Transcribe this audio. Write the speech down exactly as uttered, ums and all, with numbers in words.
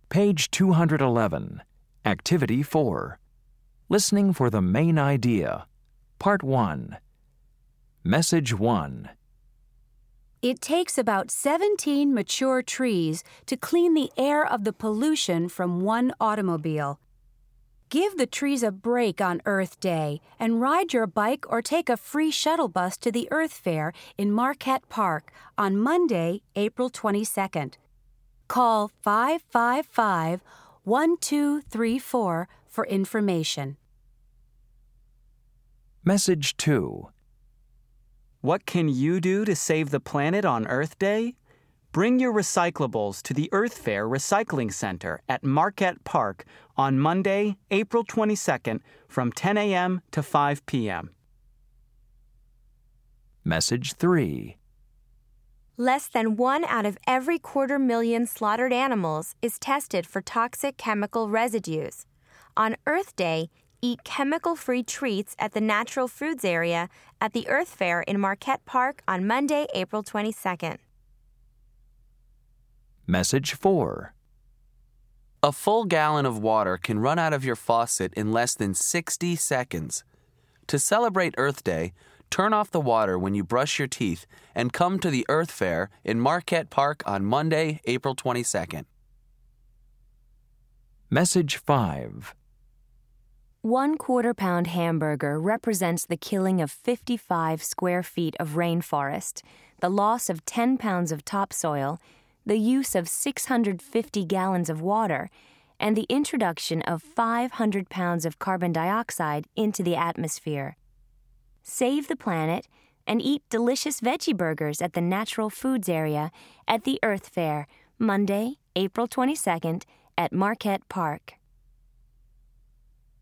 Page two hundred eleven, Activity four. Listening for the main idea. Part one. Message one. It takes about seventeen mature trees to clean the air of the pollution from one automobile. Give the trees a break on Earth Day and ride your bike or take a free shuttle bus to the Earth Fair in Marquette Park on Monday, April twenty-second. Call five five five, one two three four for information. Message two. What can you do to save the planet on Earth Day? Bring your recyclables to the Earth Fair Recycling Center at Marquette Park on Monday, April twenty-second from ten a.m. to five p.m. Message three. Less than one out of every quarter million slaughtered animals is tested for toxic chemical residues. On Earth Day, eat chemical-free treats at the Natural Foods area at the Earth Fair in Marquette Park on Monday, April twenty-second. Message four. A full gallon of water can run out of your faucet in less than sixty seconds. To celebrate Earth Day, turn off the water when you brush your teeth and come to the Earth Fair in Marquette Park on Monday, April twenty-second. Message five. One quarter-pound hamburger represents the killing of fifty-five square feet of rainforest, the loss of ten pounds of topsoil, the use of six hundred fifty gallons of water, and the introduction of five hundred pounds of carbon dioxide into the atmosphere. Save the planet and eat delicious veggie burgers at the Natural Foods area at the Earth Fair, Monday, April twenty-second at Marquette Park.